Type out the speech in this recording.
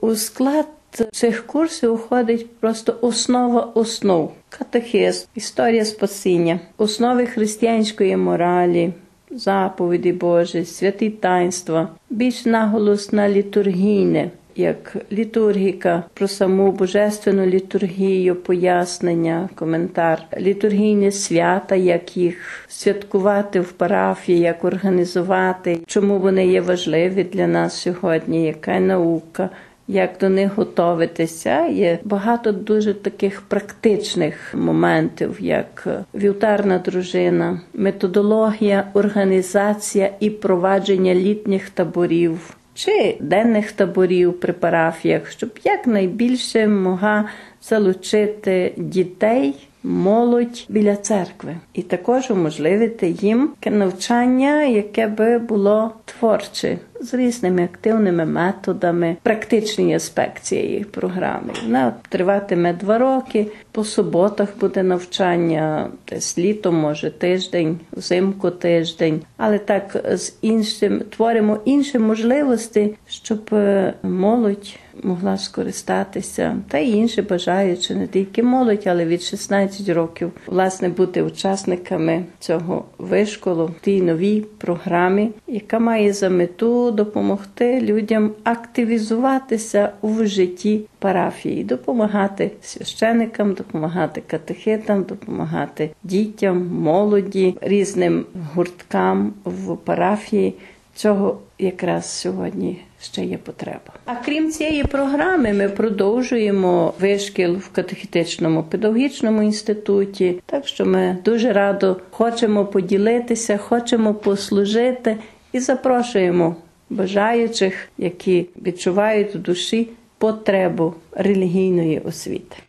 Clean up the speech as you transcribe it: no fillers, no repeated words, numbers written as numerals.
У склад цих курсів входить просто основа основ. Катехизм, історія спасіння, основи християнської моралі, заповіді Божі, святі таїнства, більш наголос на літургійне, як літургіка, про саму божественну літургію, пояснення, коментар, літургійні свята, як їх святкувати в парафії, як організувати, чому вони є важливі для нас сьогодні, яка наука, як до них готуватися. Є багато дуже таких практичних моментів, як вівтарна дружина, методологія, організація і провадження літніх таборів чи денних таборів при парафіях, щоб якнайбільше могла залучити дітей, молодь біля церкви. І також уможливити їм навчання, яке би було творче, з різними активними методами, практичний аспект цієї програми. Вона триватиме 2 роки, по суботах буде навчання, десь літом, може тиждень, взимку тиждень, але так з іншим, творимо інші можливості, щоб молодь могла скористатися, та й інші бажаючи, не тільки молодь, але від 16 років, власне, бути учасниками цього вишколу, тій новій програмі, яка має за мету допомогти людям активізуватися у житті парафії, допомагати священикам, допомагати катехитам, допомагати дітям, молоді, різним гурткам в парафії. Цього якраз сьогодні ще є потреба. А крім цієї програми, ми продовжуємо вишкіл в катехетичному педагогічному інституті. Так що ми дуже радо хочемо поділитися, хочемо послужити і запрошуємо бажаючих, які відчувають у душі потребу релігійної освіти.